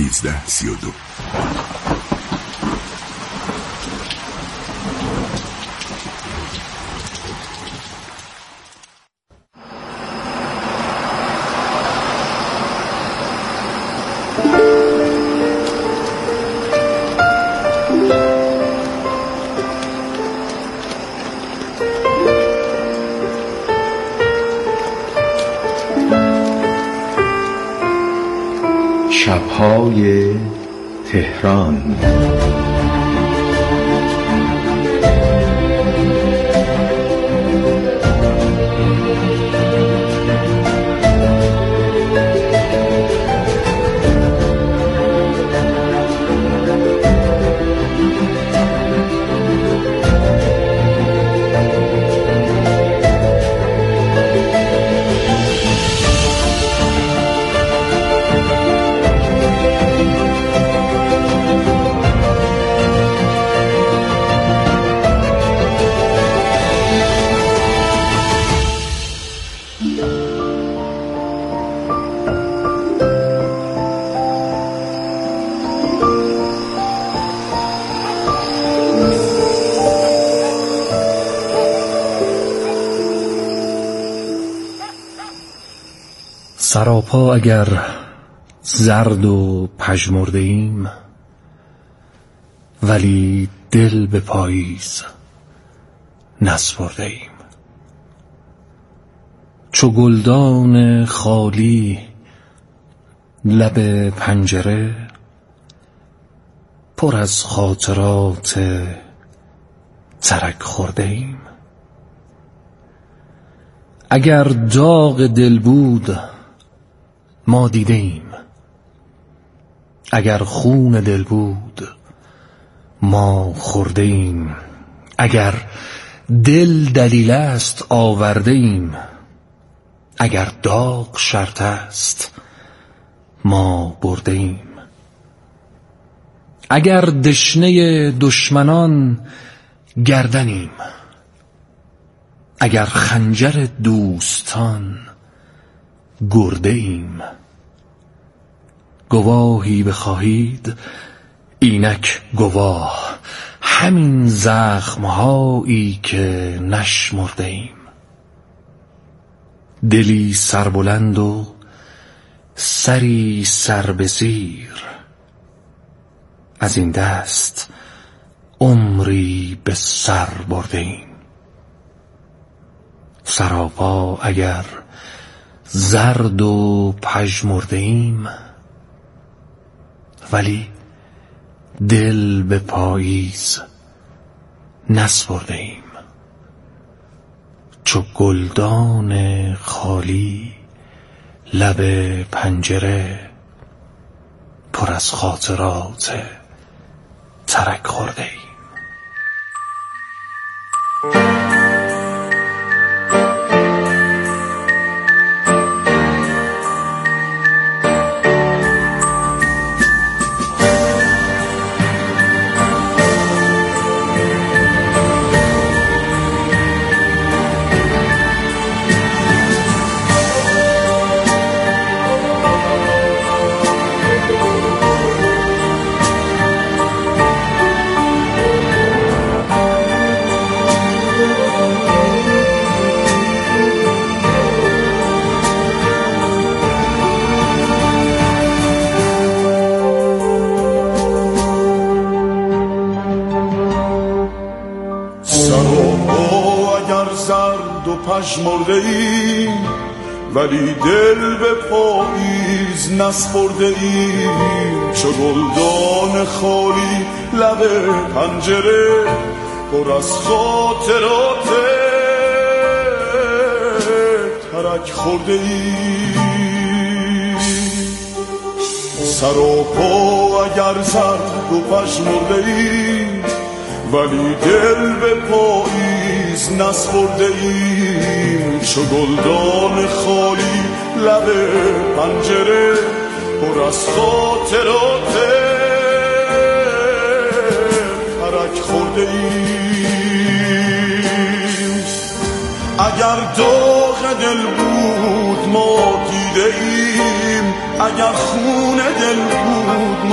1332. شب‌های تهران. سراپا اگر زرد و پژمرده ایم، ولی دل به پاییز نسپرده ایم. چو گلدان خالی لب پنجره، پر از خاطرات ترک خورده ایم. اگر داغ دل بود ما دیده ایم، اگر خون دل بود ما خورده ایم. اگر دل دلیل است آورده ایم، اگر داغ شرط است ما برده ایم. اگر دشنه دشمنان گردنیم، اگر خنجر دوستان گرده ایم. گواهی بخواهید اینک گواه، همین زخمهایی که نشمرده ایم. دلی سربلند و سری سر به زیر، از این دست عمری به سر برده ایم. سراپا اگر زرد و پژمرده ایم، ولی دل به پاییز نسپرده ایم. چو گلدان خالی لب پنجره، پر از خاطرات ترک خورده ایم. پژمرده ایم، ولی دل به پاییز نسپرده ایم. چو گلدان خالی لب پنجره، پر از خاطرات ترک خورده ایم. سراپا اگر زرد و پژمرده ایم، ولی دل به پاییز نسپرده ایم. چو گلدان خالی لب پنجره، پر از خاطرات ترک خورده ایم. اگر داغ دل بود ما دیده ایم، اگر خون دل بود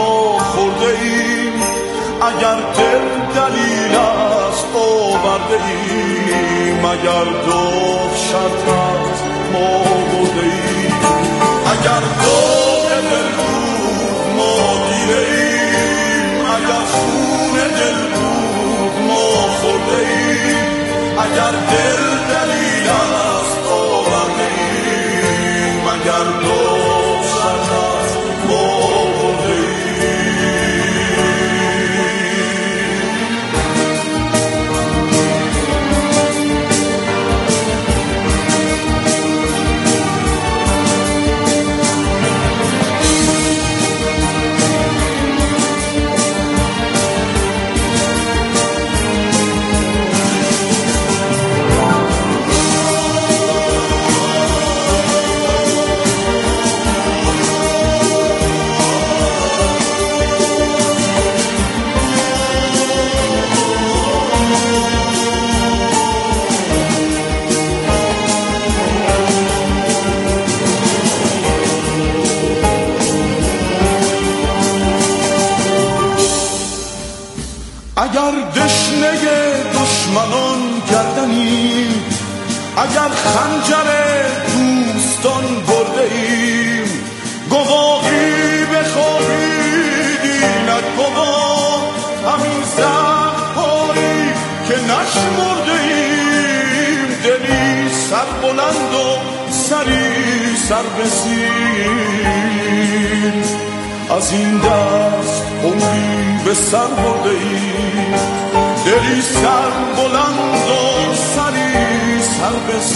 اگر دل دلیل است آورده ایم، اگر داغ شرط است ما برده ایم، اگر داغ دل بود ما دیره ایم، اگر خون دل بود ما خورده ایم، اگر دل دلیل است آورده ایم، اگر داغ شرط است ما برده ایم. اگر دشنه دشمنان گردنیم، اگر خنجر دوستان برده ایم، گواهی بخواهید اینک گواه همین زخم‌هایی که نشمرده ایم، دلی سربلند و سری سربسیم، از این دست عمری به سر برده ایم، دلی سر بلند و سری سر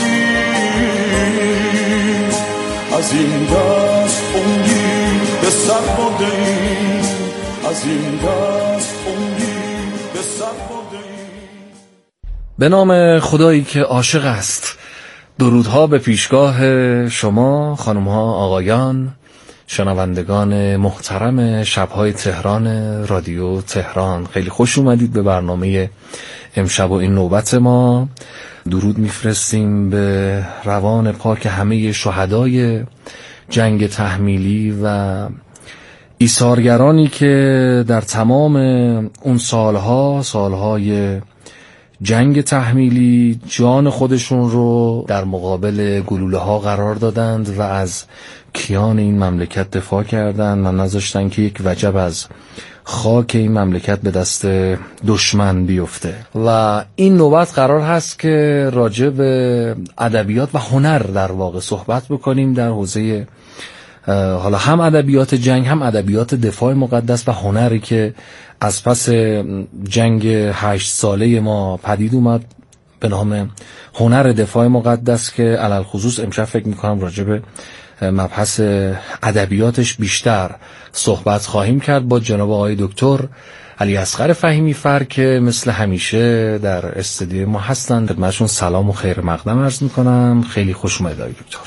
بسیم، از این دست عمری به سر برده ایم، از این دست عمری به سر برده ایم. به نام خدایی که عاشق است. درودها به پیشگاه شما خانم‌ها، آقایان، شنوندگان محترم شب‌های تهران رادیو تهران. خیلی خوش اومدید به برنامه امشب و این نوبت ما. درود میفرستیم به روان پاک همه شهدای جنگ تحمیلی و ایثارگرانی که در تمام اون سالهای جنگ تحمیلی جان خودشون رو در مقابل گلوله ها قرار دادند و از کیان این مملکت دفاع کردند و نذاشتن که یک وجب از خاک این مملکت به دست دشمن بیفته. و این نوبت قرار هست که راجع به ادبیات و هنر در واقع صحبت بکنیم در حوزه حالا هم ادبیات جنگ، هم ادبیات دفاع مقدس و هنری که از پس جنگ 8 ساله ما پدید اومد به نام هنر دفاع مقدس، که علل خصوص امشب فکر میکنم راجع به مبحث ادبیاتش بیشتر صحبت خواهیم کرد با جناب آقای دکتر علیاصغر فهیمی فر که مثل همیشه در استودیو ما هستند. خدمتشون سلام و خیر مقدم عرض میکنم. خیلی خوش اومدید آقای دکتر.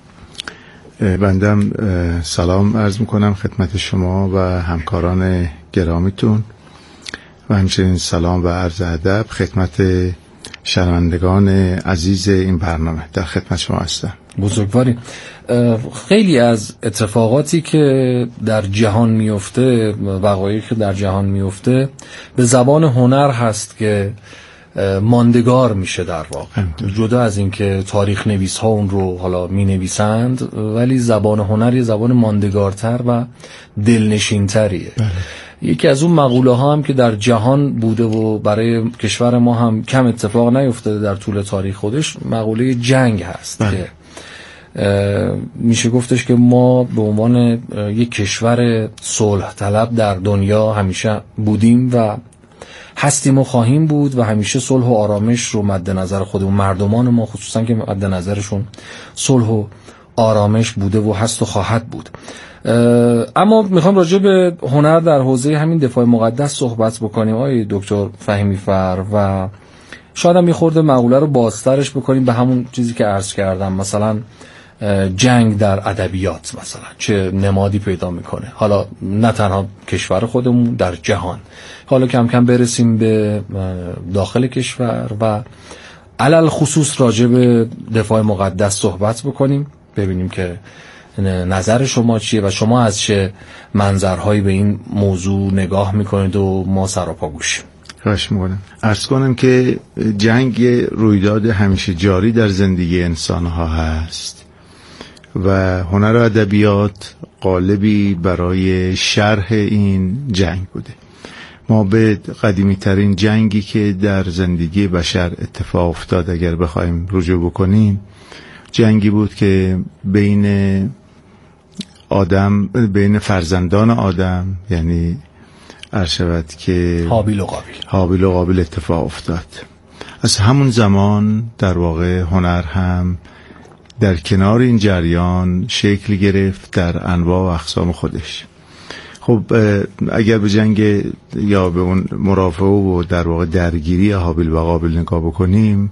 بندم سلام عرض میکنم خدمت شما و همکاران گرامیتون و همچنین سلام و عرض ادب خدمت شنوندگان عزیز این برنامه. در خدمت شما هستم. بزرگواری. خیلی از اتفاقاتی که در جهان میفته، وقایعی که در جهان میفته به زبان هنر هست که ماندگار میشه در واقع. جدا از این که تاریخ نویس ها اون رو حالا می نویسند، ولی زبان هنر یه زبان ماندگارتر و دلنشینتریه. یکی از اون مقوله ها هم که در جهان بوده و برای کشور ما هم کم اتفاق نیفتاده در طول تاریخ خودش، مقوله جنگ هست که میشه گفتش که ما به عنوان یک کشور صلح طلب در دنیا همیشه بودیم و هستیم و خواهیم بود و همیشه صلح و آرامش رو مد نظر خودمون، مردمان ما خصوصا که مد نظرشون صلح و آرامش بوده و هست و خواهد بود. اما میخوام راجع به هنر در حوزه همین دفاع مقدس صحبت بکنیم آقای دکتر فهیمی فر و شاید هم یه خورده مقوله رو بازترش بکنیم به همون چیزی که عرض کردم، مثلا جنگ در ادبیات مثلا چه نمادی پیدا میکنه، حالا نه تنها کشور خودمون، در جهان. حالا کم کم برسیم به داخل کشور و علل خصوص راجع به دفاع مقدس صحبت بکنیم، ببینیم که نظر شما چیه و شما از چه منظرهایی به این موضوع نگاه میکنید و ما سراپا گوشیم؟ خواهش میکنم. عرض کنم که جنگ رویداد همیشه جاری در زندگی انسان ها هست و هنر و ادبیات قالبی برای شرح این جنگ بوده. ما به قدیمی ترین جنگی که در زندگی بشر اتفاق افتاد اگر بخوایم رجوع بکنیم، جنگی بود که بین فرزندان آدم، یعنی عرض شود که هابیل و قابیل اتفاق افتاد. از همون زمان در واقع هنر هم در کنار این جریان شکل گرفت در انواع و اقسام خودش. خب اگر به جنگ یا به اون مرافعه و در واقع درگیری هابیل و قابیل نگاه بکنیم،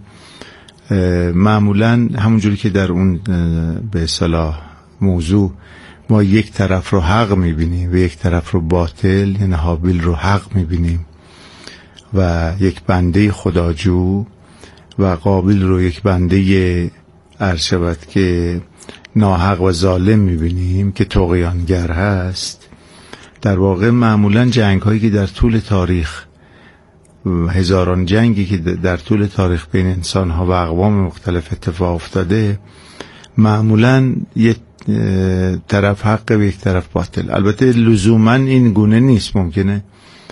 معمولا همونجوری که در اون به اصطلاح موضوع ما یک طرف رو حق میبینیم و یک طرف رو باطل، یعنی هابیل رو حق میبینیم و یک بنده خداجو و قابیل رو یک بنده عرض شود که ناحق و ظالم میبینیم که طغیانگر هست. در واقع معمولا جنگ هایی که در طول تاریخ، هزاران جنگی که در طول تاریخ بین انسان ها و اقوام مختلف اتفاق افتاده، معمولا یک طرف حق و یک طرف باطل. البته لزوما این گونه نیست، ممکنه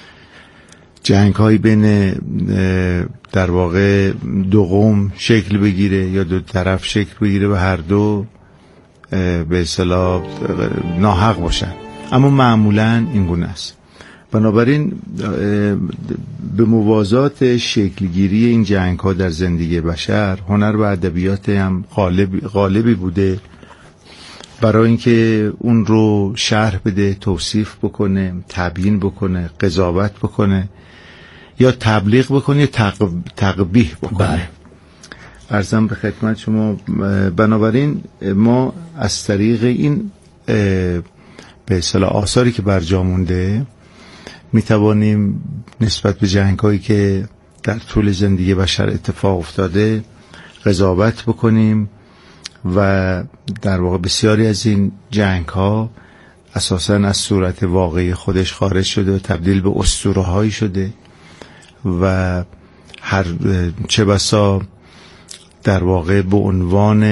جنگ های بین در واقع دو قوم شکل بگیره یا دو طرف شکل بگیره و هر دو به اصطلاح ناحق باشن، اما معمولا این گونه است. بنابراین به موازات شکلگیری این جنگ ها در زندگی بشر، هنر و ادبیات هم غالبی بوده برای اینکه اون رو شرح بده، توصیف بکنه، تبیین بکنه، قضاوت بکنه یا تبلیغ بکنه یا تقبیح بکنه. بله. عرضم به خدمت شما، بنابراین ما از طریق این به اصطلاح آثاری که برجا مونده می توانیم نسبت به جنگ‌هایی که در طول زندگی بشر اتفاق افتاده قضاوت بکنیم و در واقع بسیاری از این جنگ‌ها اساساً از صورت واقعی خودش خارج شده و تبدیل به اسطوره‌هایی شده و چه بسا در واقع به عنوان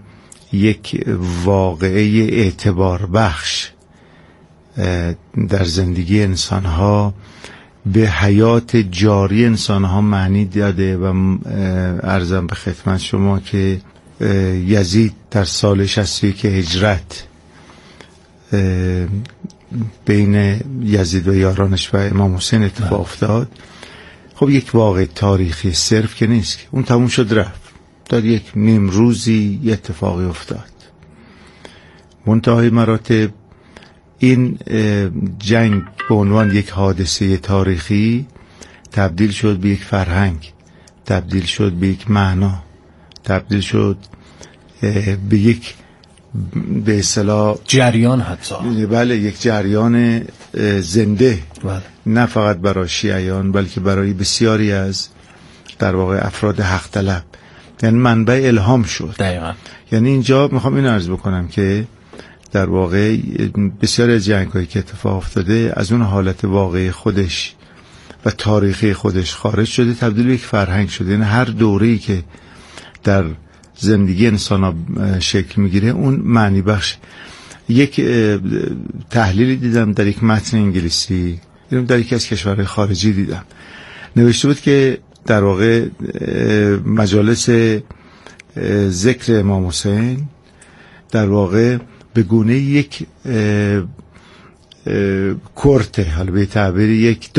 یک واقعه اعتبار بخش در زندگی انسان‌ها به حیات جاری انسان‌ها معنی داده و عرضم به خدمت شما که یزید در سال 61 هجرت بین یزید و یارانش و امام حسین اتفاق افتاد. خب یک واقع تاریخی صرف که نیست، اون تموم شد رفت، در یک نیم روزی یه اتفاقی افتاد. منتهای مراتب این جنگ به عنوان یک حادثه تاریخی تبدیل شد به یک فرهنگ، تبدیل شد به یک معنا، تبدیل شد به یک به اصطلاح جریان، حتی بله یک جریان زنده، بله. نه فقط برای شیعیان بلکه برای بسیاری از در واقع افراد حق طلب، یعنی منبع الهام شد. دقیقاً. یعنی اینجا میخوام اینو عرض بکنم که در واقع بسیاری از جنگ‌هایی که اتفاق افتاده از اون حالت واقعی خودش و تاریخی خودش خارج شده، تبدیل به یک فرهنگ شده. یعنی هر دوره‌ای که در زندگی انسان‌ها شکل میگیره اون معنی بخش. یک تحلیلی دیدم در یک متن انگلیسی، در یکی از کشورهای خارجی دیدم، نوشته بود که در واقع مجالس ذکر امام حسین در واقع به گونه یک کورته، حالا به تعبیر یک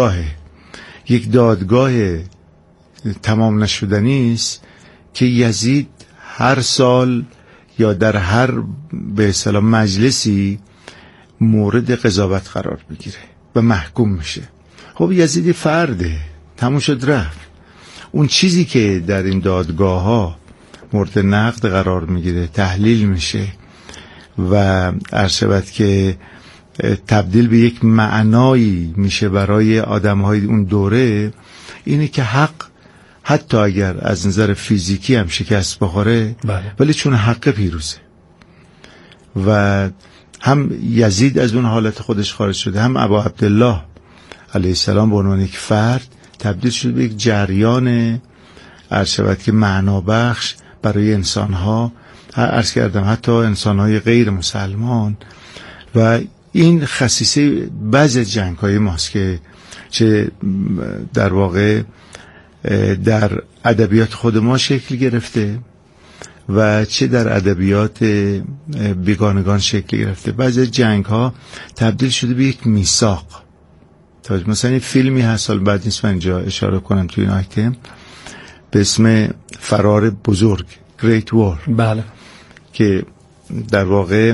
دادگاه تمام نشدنی است که یزید هر سال یا در هر به اصطلاح مجلسی مورد قضاوت قرار بگیره و محکوم میشه. خب یزید فرده، تموم شد رفت. اون چیزی که در این دادگاه ها مورد نقد قرار میگیره، تحلیل میشه و عرض شود که تبدیل به یک معنایی میشه برای آدم‌های اون دوره، اینه که حق حتی اگر از نظر فیزیکی هم شکست بخوره، بله. ولی چون حق پیروزه و هم یزید از اون حالت خودش خارج شده، هم ابا عبدالله علیه السلام به عنوان یک فرد تبدیل شده به یک جریان عرض شود که معنا-بخش برای انسان‌ها، عرض کردم حتی انسان‌های غیر مسلمان. و این خصیصه بعضی جنگ‌های ماست که چه در واقع در ادبیات خود ما شکل گرفته و چه در ادبیات بیگانگان شکل گرفته. بعضی جنگ‌ها تبدیل شده به یک میثاق. مثلا این فیلمی هست، سال بعد نیست من اینجا اشاره کنم تو این آیتم، به اسم فرار بزرگ، Great War. بله. که در واقع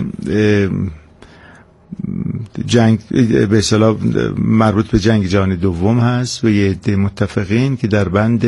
جنگ به اصطلاح مربوط به جنگ جهانی دوم هست و یه عده متفقین که در بند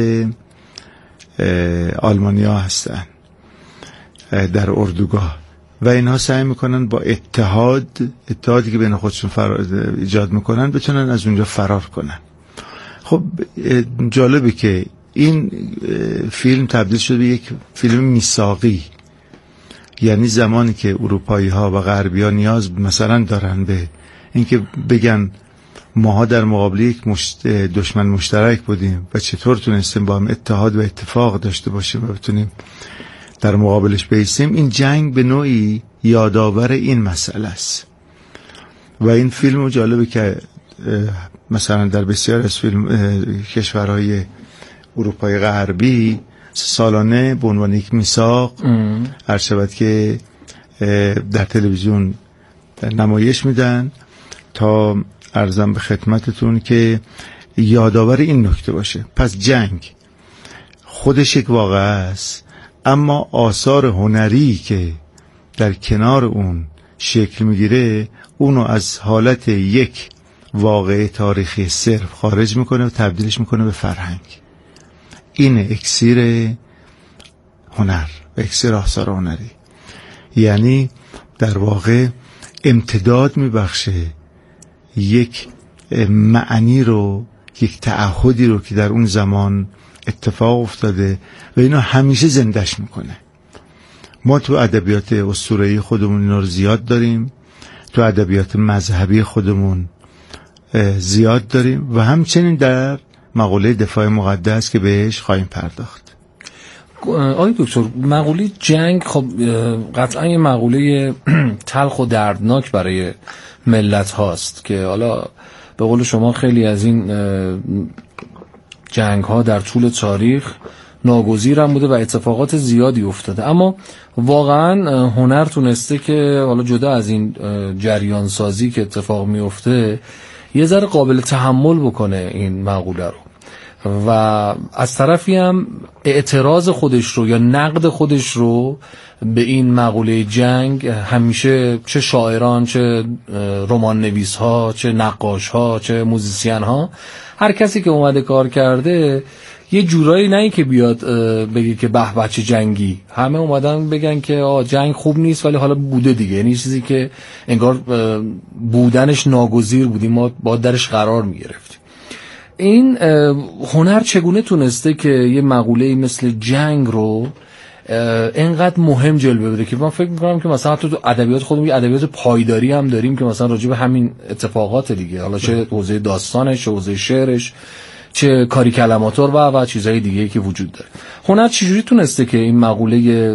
آلمانیا هستن در اردوگاه و اینها سعی میکنن با اتحادی که بین خودشون ایجاد میکنن بتونن از اونجا فرار کنن. خب جالبه که این فیلم تبدیل شده به یک فیلم میثاقی، یعنی زمانی که اروپایی ها و غربی ها نیاز مثلا دارن به اینکه بگن ماها در مقابل یک دشمن مشترک بودیم و چطور تونستیم با هم اتحاد و اتفاق داشته باشیم و بتونیم در مقابلش بایستیم، این جنگ به نوعی یادآور این مسئله است. و این فیلم جالبه که مثلا در بسیار از کشورهای اروپای غربی سالانه به عنوان یک میثاق عرض شود که در تلویزیون نمایش میدن تا عرضم به خدمتتون که یادآور این نکته باشه. پس جنگ خودش یک واقعه است، اما آثار هنری که در کنار اون شکل میگیره اونو از حالت یک واقعه تاریخی صرف خارج میکنه و تبدیلش میکنه به فرهنگ. این اکسیر هنر و اکسیر آثار هنری، یعنی در واقع امتداد میبخشه یک معنی رو، یک تعهدی رو که در اون زمان اتفاق افتاده و اینو همیشه زندش میکنه. ما تو ادبیات اسطوره‌ای خودمون اینا رو زیاد داریم، تو ادبیات مذهبی خودمون زیاد داریم و همچنین در مقوله دفاع مقدس که بهش خواهیم پرداخت. آقای دکتر، مقوله جنگ خب قطعا یه مقوله تلخ و دردناک برای ملت هاست که حالا به قول شما خیلی از این جنگ ها در طول تاریخ ناگزیر هم بوده و اتفاقات زیادی افتاده، اما واقعا هنر تونسته که حالا جدا از این جریان سازی که اتفاق میفته یه ذره قابل تحمل بکنه این مقوله رو و از طرفی هم اعتراض خودش رو یا نقد خودش رو به این مقوله جنگ همیشه چه شاعران، چه رمان نویس ها، چه نقاش ها، چه موزیسین ها، هر کسی که اومده کار کرده یه جورایی نه که بیاد بگه که به بچه جنگی، همه اومدن بگن که جنگ خوب نیست ولی حالا بوده دیگه، یعنی چیزی که انگار بودنش ناگزیر بودیم، ما با درش قرار میگرفتیم. این هنر چگونه تونسته که یه مقوله مثل جنگ رو اینقدر مهم جلوه بده که من فکر میکنم که مثلا تو ادبیات خودمون یه ادبیات پایداری هم داریم که مثلا راجع به همین اتفاقات دیگه، حالا چه حوزه داستانش، چه حوزه شعرش، چه کاری کلماتور و چیزهای دیگه که وجود داره. هنر چجوری تونسته که این مقوله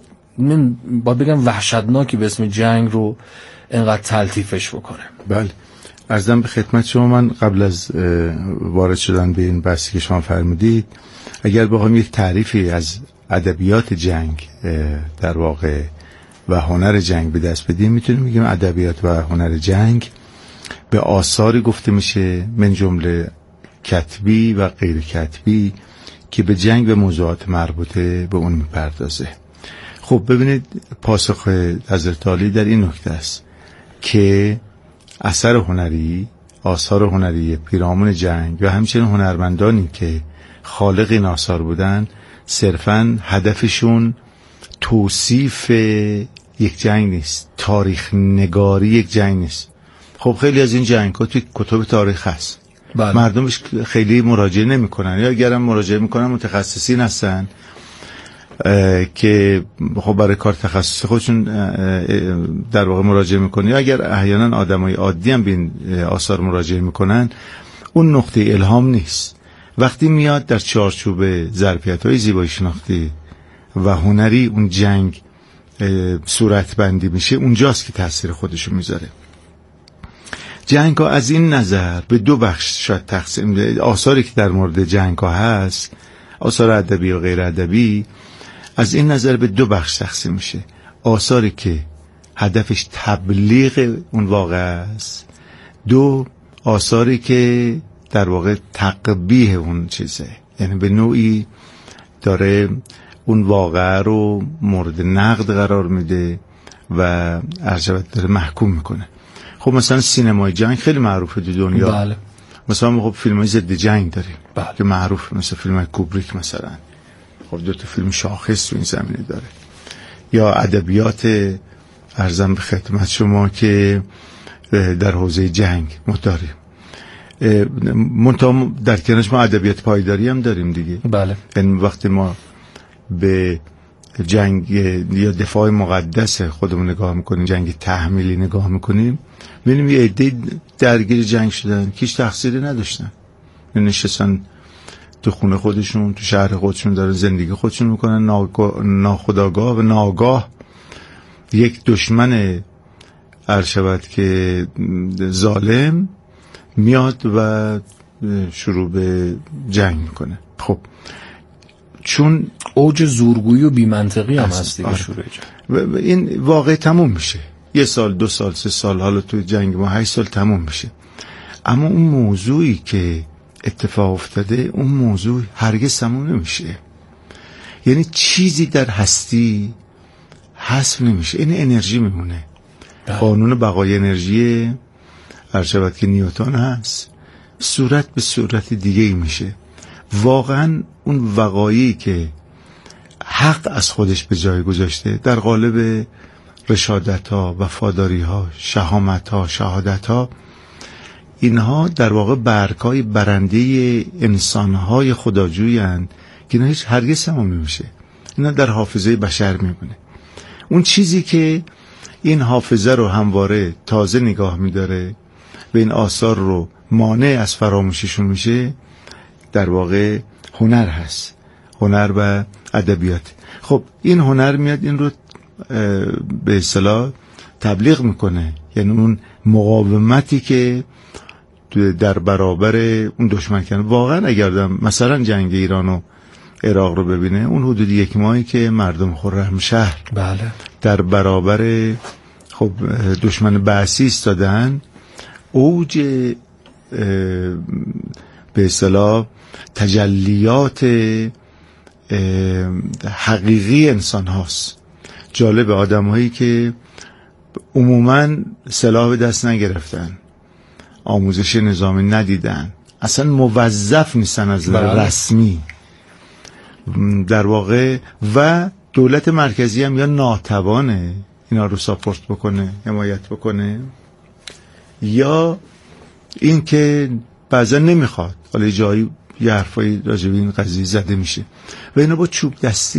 من باید بگم وحشتناکی به اسم جنگ رو اینقدر تلطیفش بکنه؟ بله، عرضم به خدمت شما، من قبل از وارد شدن به این بحثی که شما فرمودید اگر بخوایم یک تعریفی از ادبیات جنگ در واقع و هنر جنگ به دست بدیم، میتونیم بگیم ادبیات و هنر جنگ به آثاری گفته میشه من جمله کتبی و غیر کتبی که به جنگ و موضوعات مربوطه به اون میپردازه. خب ببینید، پاسخ حضرت علی در این نکته است که اثر هنری، آثار هنری پیرامون جنگ و همچنین هنرمندانی که خالق این آثار بودن صرفاً هدفشون توصیف یک جنگ نیست، تاریخ نگاری یک جنگ نیست. خب خیلی از این جنگ ها توی کتب تاریخ هست، بله. مردمش خیلی مراجعه نمی کنن یا اگرم مراجعه میکنن متخصصین هستن که خب برای کار تخصصی خودشون در واقع مراجعه میکنه، یا اگر احیانا آدمای عادی هم به این آثار مراجعه میکنن، اون نقطه الهام نیست. وقتی میاد در چارچوب ظرفیت‌های زیبایی شناختی و هنری اون جنگ صورت بندی میشه، اونجاست که تاثیر خودشو میذاره. جنگ ها از این نظر به دو بخش شاید تقسیم، آثاری که در مورد جنگ ها هست، آثار ادبی و غیر ادبی، از این نظر به دو بخش تقسیم میشه. آثاری که هدفش تبلیغ اون واقعه است، دو آثاری که در واقع تقبیح اون چیزه، یعنی به نوعی داره اون واقعه رو مورد نقد قرار میده و ارجبت داره محکوم میکنه. خب مثلا سینمای جنگ خیلی معروفه تو دنیا. بله. مثلا خب فیلمای ضد جنگ داریم بله. که معروف، مثلا فیلم کوبریک مثلا، خب 2 تا فیلم شاخص تو این زمینه داره. یا ادبیات ارزم به خدمت شما که در حوزه جنگ ما داریم. منتها در کنارش ما ادبیات پایداری هم داریم دیگه. بله. یعنی وقتی ما به جنگ یا دفاع مقدس خودمون نگاه میکنیم، جنگ تحمیلی نگاه میکنیم، میبینیم یه عده درگیر جنگ شدن که هیچ تقصیری نداشتن، نشستن تو خونه خودشون، تو شهر خودشون دارن زندگی خودشون میکنن، ناخودآگاه و ناآگاه یک دشمن ارشبت که ظالم میاد و شروع به جنگ میکنه. خب چون اوج زورگویی و بی‌منطقی هم هست دیگه. شروع جنگ این واقع تموم میشه، 1 سال 2 سال 3 سال، حالا تو جنگ ما 8 سال تموم میشه. اما اون موضوعی که اتفاق افتاده، اون موضوع هرگز تموم نمیشه. یعنی چیزی در هستی حذف نمیشه، این انرژی میمونه. قانون بقای انرژی ارشبت که نیوتن هست، صورت به صورت دیگه ای میشه. واقعا اون وقایعی که حق از خودش به جای گذاشته در قالب رشادت ها، وفاداری ها، شهامت ها، شهادت ها، اینها در واقع برگ‌های برنده انسان‌های خداجویی هستند که اینا هیچ هرگز تمام نمیشه. اینا در حافظه بشر میمونه. اون چیزی که این حافظه رو همواره تازه نگاه میداره و این آثار رو مانع از فراموشیشون میشه، در واقع هنر هست، هنر و ادبیات. خب این هنر میاد این رو به اصطلاح تبلیغ میکنه، یعنی اون مقاومتی که در برابر اون دشمن کنه. واقعا اگر مثلا جنگ ایران و عراق رو ببینه، اون حدود 1 ماهی که مردم خرمشهر بله در برابر خب دشمن بعثی ایستادن، اوج به اصطلاح تجلیات حقیقی انسان هاست. جالب، آدم هایی که عموماً سلاح به دست نگرفتن، آموزش نظامی ندیدن، اصلا موظف نیستن از رسمی در واقع، و دولت مرکزی هم یا ناتوانه اینا رو ساپورت بکنه، حمایت بکنه، یا این که بعضا نمیخواد. حالا جایی یه حرفایی راجع به این قضیه زده میشه و اینا با چوب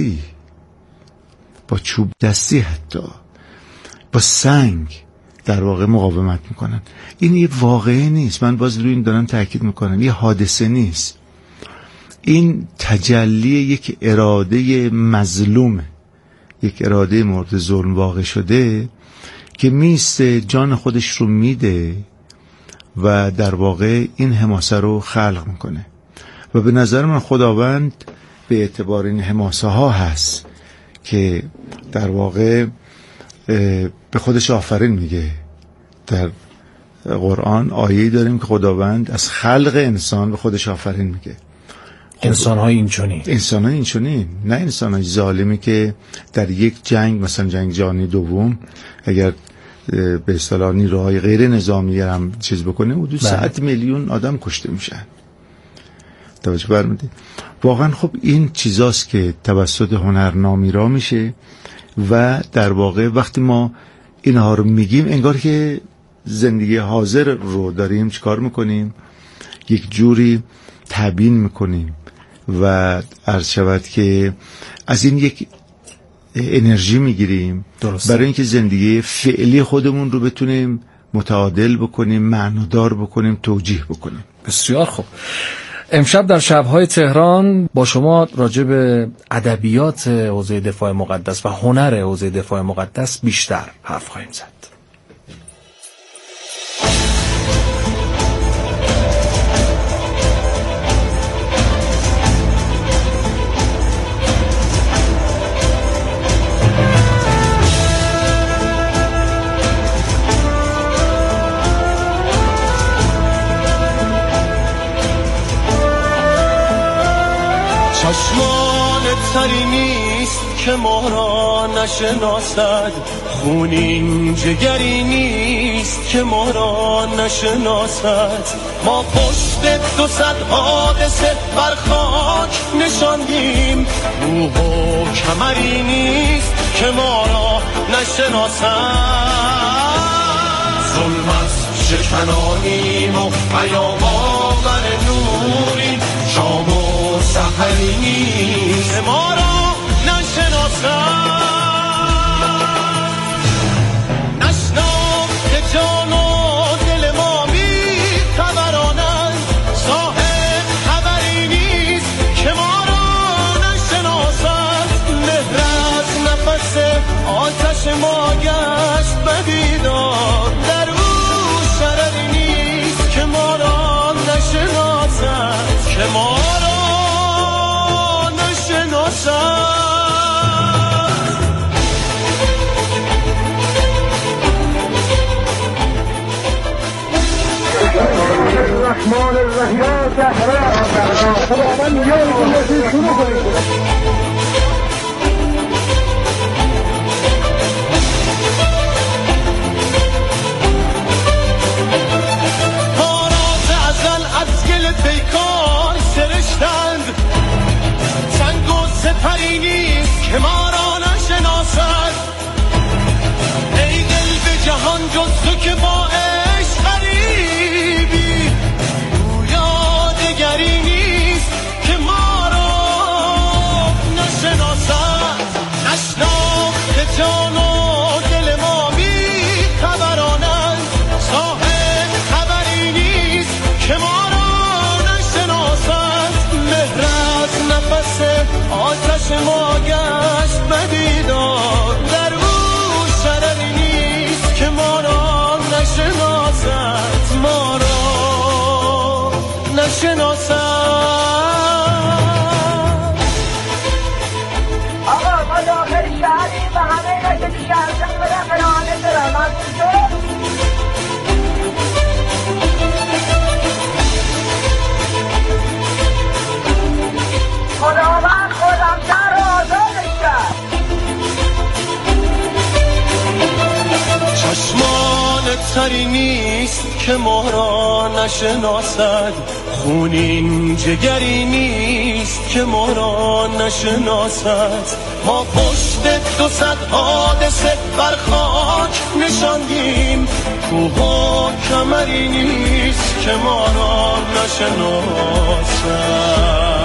دستی حتی با سنگ در واقع مقاومت میکنن. این یه واقعه نیست، من باز روی این دارم تاکید میکنم، یه حادثه نیست. این تجلی یک اراده مظلومه، یک اراده مورد ظلم واقع شده که میسته جان خودش رو میده و در واقع این حماسه رو خلق میکنه. و به نظر من خداوند به اعتبار این حماسه ها هست که در واقع به خودش آفرین میگه. در قرآن آیه‌ای داریم که خداوند از خلق انسان به خودش آفرین میگه. انسان‌های اینچنین، نه انسان‌های ظالمی که در یک جنگ، مثلا جنگ جهانی دوم، اگر به اصطلاح نیروهای غیر نظامی هم چیز بکنه، حدود 100 میلیون آدم کشته میشن. توجه فرمودید؟ واقعا خب این چیزاست که توسط هنر نامیرا میشه و در واقع وقتی ما اینها رو میگیم انگار که زندگی حاضر رو داریم چیکار میکنیم؟ یک جوری تبیین میکنیم و عرض شود که از این یک انرژی میگیریم برای اینکه زندگی فعلی خودمون رو بتونیم متعادل بکنیم، معنادار بکنیم، توجیه بکنیم. بسیار خوب. امشب در شب‌های تهران با شما راجع به ادبیات حوزه دفاع مقدس و هنر حوزه دفاع مقدس بیشتر حرف خواهیم زد. چشمان تری نیست که ما را نشناسد، خونین جگری نیست که ما را نشناسد. ما پشت 200 حادثه بر خاک نشاندیم، روح و کمری نیست که ما را نشناسد. ظلم از شکنانیم و پیام آور نوریم، شام و سحری نیست ما را نشناسد. نشناخته جان و دل ما می خبرانند، صاحب خبری نیست که ما را نشناسد. مهر از نفس آتش ما گشت بدیدار، در او شرری نیست که ما را نشناسد، که ما الرحمن الرحیم خداوند یادتون شروع کنید. ما را ز ازل از گل پیکار سرشتند، سنگ و سپری نیست که ما را نشناسد. ای دل به جهان جز تو که با عشق غریبی، گویا دگری نیست که ما را نشناسد. نشناخته جان و دل ما بی خبرانند، صاحب خبری نیست که ما را نشناسد. مهر از نفس آتش ما گشت بدیدار، در او شرری نیست که ما را نشناسد، ما را نشناسد. آقا ما داخل شهریم و همه اینا که شهرزن بدن فلانه دارم ممنون شد. خداوند خودم شهر رو آزادش کرد. چشمان تری نیست که ما را نشناسد، خونین جگری نیست که ما را نشناسد. ما پشت 200 حادثه بر خاک نشاندیم، کوه و کمری نیست که ما را نشناسد.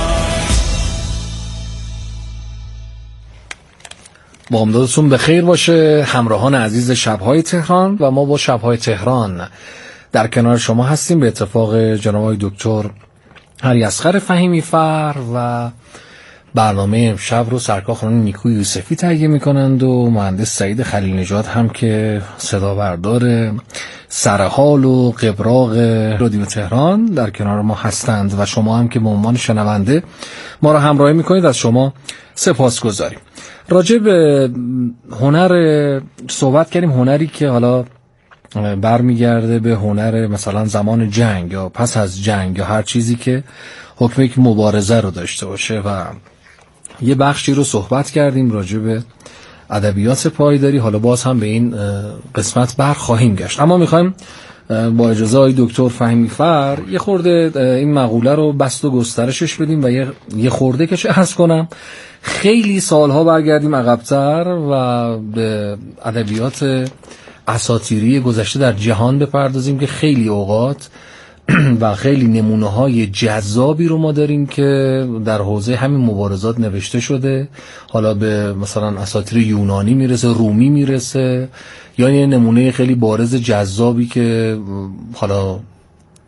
بامدادتون به خیر باشه همراهان عزیز شب‌های تهران. و ما با شب‌های تهران در کنار شما هستیم به اتفاق جناب آقای دکتر اریاصغر فهیمی فر، و برنامه امشب رو سرکار خانم نیکو یوسفی تهیه میکنند و مهندس سعید خلیل نژاد هم که صدا بردار سرحال و قبراق رادیو تهران در کنار ما هستند و شما هم که به عنوان شنونده ما را همراهی میکنید، از شما سپاسگزاریم. راجع به هنر صحبت کردیم، هنری که حالا برمیگرده به هنر مثلا زمان جنگ یا پس از جنگ یا هر چیزی که حکم یک مبارزه رو داشته باشه، و یه بخشی رو صحبت کردیم راجع به ادبیات پایداری. حالا باز هم به این قسمت خواهیم گشت، اما میخوایم با اجازه آقای دکتر فهیمی فر یه خورده این مقوله رو بست و گسترشش بدیم و یه خورده که چه عرض کنم خیلی سالها برگردیم عقب‌تر و به ادبیات اساطیری گذشته در جهان بپردازیم که خیلی اوقات و خیلی نمونه های جذابی رو ما داریم که در حوزه همین مبارزات نوشته شده، حالا به مثلا اساطیر یونانی میرسه، رومی میرسه، یا یه نمونه خیلی بارز جذابی که حالا